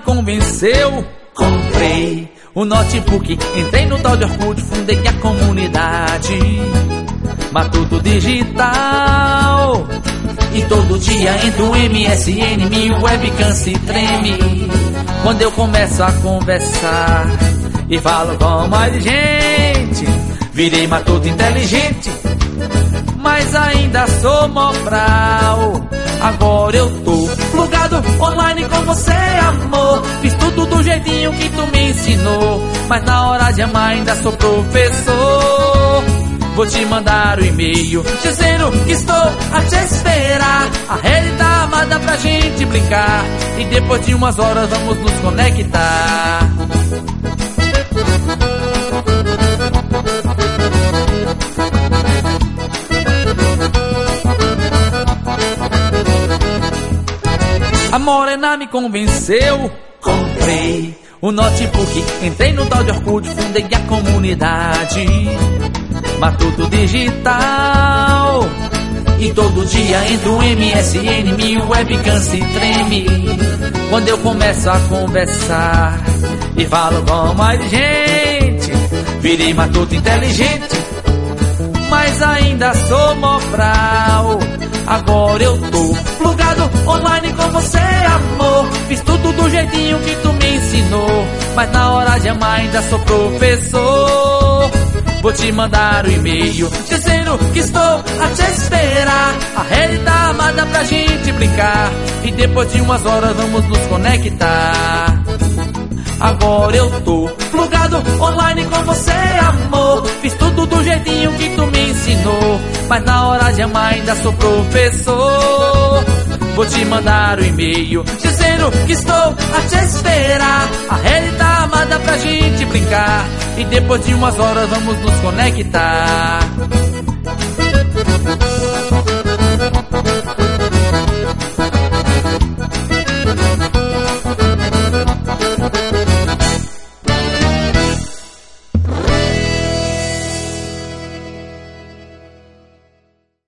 convenceu, comprei o notebook, entrei no tal de Orkut, fundei a comunidade Matuto Digital. E todo dia entro MSN, minha webcam se treme quando eu começo a conversar e falo com mais gente. Virei matuto inteligente, mas ainda sou mobral. Agora eu tô plugado online com você, amor. Fiz tudo do jeitinho que tu me ensinou, mas na hora de amar ainda sou professor. Vou te mandar o e-mail dizendo que estou a te esperar. A rede tá armada pra gente brincar, e depois de umas horas vamos nos conectar. A morena me convenceu, comprei o notebook, entrei no tal de Orkut, fundei a comunidade Matuto Digital. E todo dia entro MSN, minha webcam se treme quando eu começo a conversar e falo com mais gente. Virei matuto inteligente, mas ainda sou mobral. Agora eu tô plugado online com você, amor. Fiz tudo do jeitinho que tu me ensinou, mas na hora de amar ainda sou professor. Vou te mandar o e-mail dizendo que estou a te esperar. A rede tá armada pra gente brincar, e depois de umas horas vamos nos conectar. Agora eu tô plugado online com você, amor. Fiz tudo do jeitinho que tu me ensinou, mas na hora de amar ainda sou professor. Vou te mandar o e-mail dizendo que estou a te esperar. A rede tá armada pra gente brincar, e depois de umas horas vamos nos conectar.